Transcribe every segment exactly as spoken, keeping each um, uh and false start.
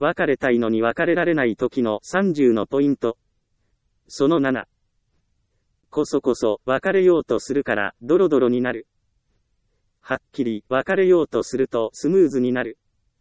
別れたいのに別れられない時のさんじゅうのポイント。そのなな。こそこそ別れようとするからドロドロになる。はっきり別れようとするとスムーズになる。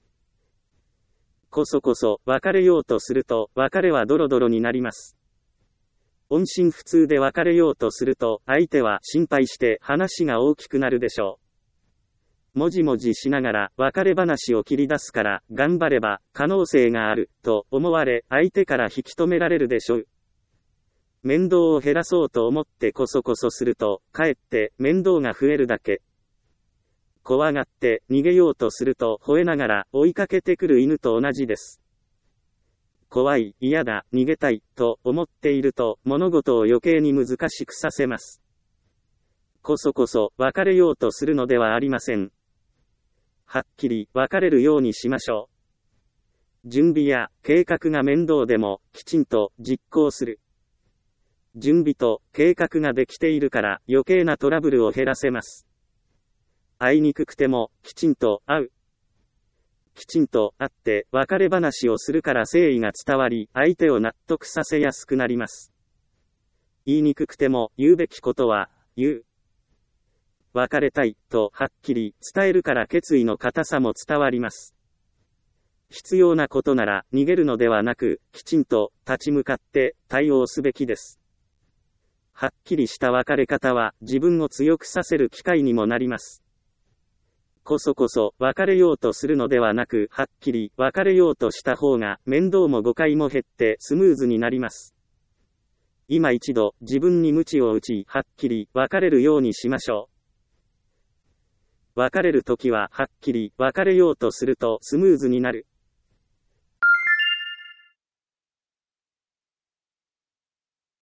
こそこそ別れようとすると別れはドロドロになります。音信不通で別れようとすると相手は心配して話が大きくなるでしょう。もじもじしながら別れ話を切り出すから頑張れば可能性があると思われ相手から引き止められるでしょう。面倒を減らそうと思ってこそこそするとかえって面倒が増えるだけ。怖がって逃げようとすると吠えながら追いかけてくる犬と同じです。怖い、嫌だ、逃げたい、と思っていると物事を余計に難しくさせます。こそこそ別れようとするのではありません。はっきり別れるようにしましょう。準備や計画が面倒でもきちんと実行する。準備と計画ができているから余計なトラブルを減らせます。会いにくくてもきちんと会う。きちんと会って別れ話をするから誠意が伝わり相手を納得させやすくなります。言いにくくても言うべきことは言う。別れたいとはっきり伝えるから決意の固さも伝わります。必要なことなら逃げるのではなくきちんと立ち向かって対応すべきです。はっきりした別れ方は自分を強くさせる機会にもなります。こそこそ別れようとするのではなくはっきり別れようとした方が面倒も誤解も減ってスムーズになります。今一度自分に鞭を打ちはっきり別れるようにしましょう。別れるときははっきり別れようとするとスムーズになる。